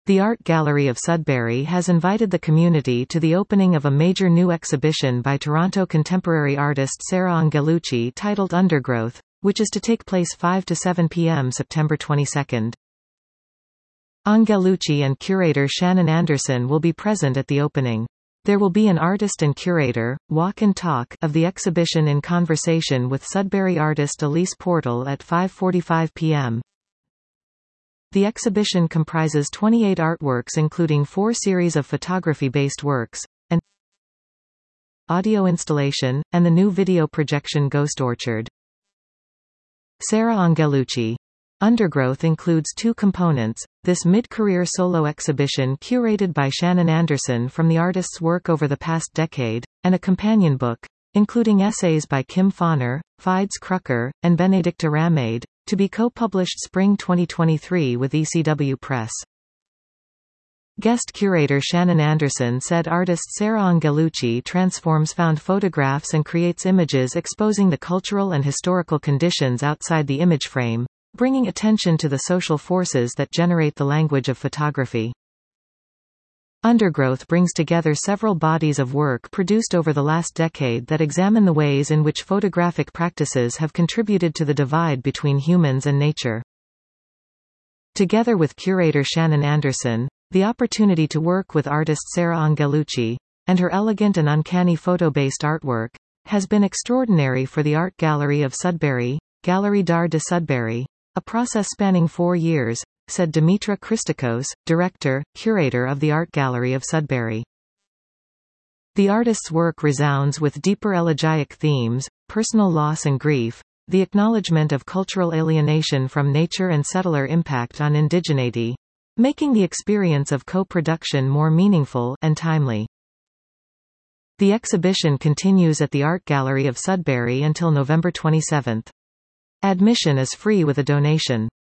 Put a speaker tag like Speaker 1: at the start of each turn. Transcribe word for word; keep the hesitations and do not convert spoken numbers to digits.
Speaker 1: The Art Gallery of Sudbury has invited the community to the opening of a major new exhibition by Toronto contemporary artist Sarah Angelucci titled Undergrowth, which is to take place five to seven p m September twenty-second. Angelucci and curator Shannon Anderson will be present at the opening. There will be an artist and curator, walk and talk, of the exhibition in conversation with Sudbury artist Elise Portal at five forty-five p m The exhibition comprises twenty-eight artworks including four series of photography-based works, an audio installation, and the new video projection Ghost Orchard. Sarah Angelucci. Undergrowth includes two components, this mid-career solo exhibition curated by Shannon Anderson from the artist's work over the past decade, and a companion book, including essays by Kim Fauner, Fides Crucker, and Benedicta Ramade, to be co-published spring twenty twenty-three with E C W Press. Guest curator Shannon Anderson said artist Sarah Angelucci transforms found photographs and creates images exposing the cultural and historical conditions outside the image frame, bringing attention to the social forces that generate the language of photography. Undergrowth brings together several bodies of work produced over the last decade that examine the ways in which photographic practices have contributed to the divide between humans and nature. Together with curator Shannon Anderson, the opportunity to work with artist Sarah Angelucci, and her elegant and uncanny photo-based artwork, has been extraordinary for the Art Gallery of Sudbury, Galerie d'Art de Sudbury, a process spanning four years, said Dimitra Christakos, director, curator of the Art Gallery of Sudbury. The artist's work resounds with deeper elegiac themes, personal loss and grief, the acknowledgement of cultural alienation from nature and settler impact on indigeneity, making the experience of co-production more meaningful and timely. The exhibition continues at the Art Gallery of Sudbury until November twenty-seventh. Admission is free with a donation.